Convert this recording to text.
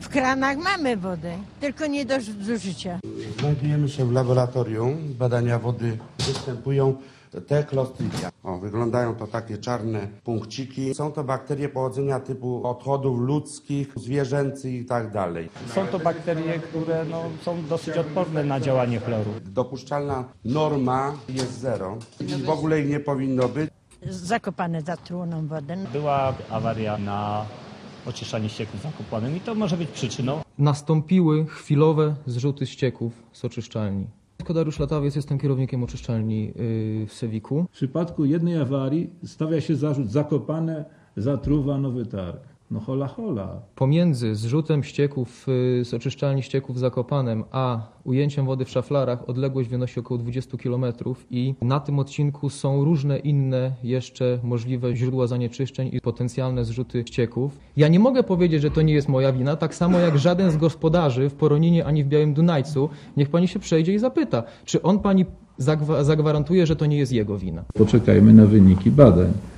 W kranach mamy wodę, tylko nie do zużycia. Znajdujemy się w laboratorium badania wody. Występują te Clostridia. Wyglądają to takie czarne punkciki. Są to bakterie pochodzenia typu odchodów ludzkich, zwierzęcych i tak dalej. Są to bakterie, które są dosyć odporne na działanie chloru. Dopuszczalna norma jest 0 i w ogóle ich nie powinno być. Zakopane zatruło nam wodę. Była awaria na oczyszczalni ścieków Zakopanem i to może być przyczyną. Nastąpiły chwilowe zrzuty ścieków z oczyszczalni. Dariusz Latawiec, jestem kierownikiem oczyszczalni w Sewiku. W przypadku jednej awarii stawia się zarzut Zakopane, zatruwa, Nowy Targ. No hola hola. Pomiędzy zrzutem ścieków z oczyszczalni ścieków w Zakopanem a ujęciem wody w szaflarach odległość wynosi około 20 km i na tym odcinku są różne inne jeszcze możliwe źródła zanieczyszczeń i potencjalne zrzuty ścieków. Ja nie mogę powiedzieć, że to nie jest moja wina, tak samo jak żaden z gospodarzy w Poroninie ani w Białym Dunajcu. Niech pani się przejdzie i zapyta, czy on pani zagwarantuje, że to nie jest jego wina. Poczekajmy na wyniki badań.